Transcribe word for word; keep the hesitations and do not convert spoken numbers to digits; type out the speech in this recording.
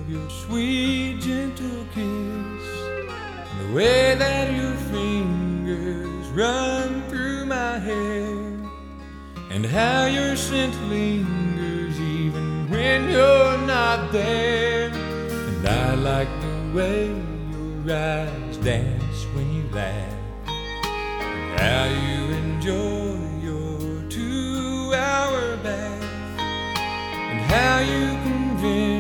of your sweet, gentle kiss, and the way that your fingers run through my hair, and how your scent lingers even when you're not there. And I like the way your eyes dance when you laugh, and how you enjoy your two-hour bath, and how you convince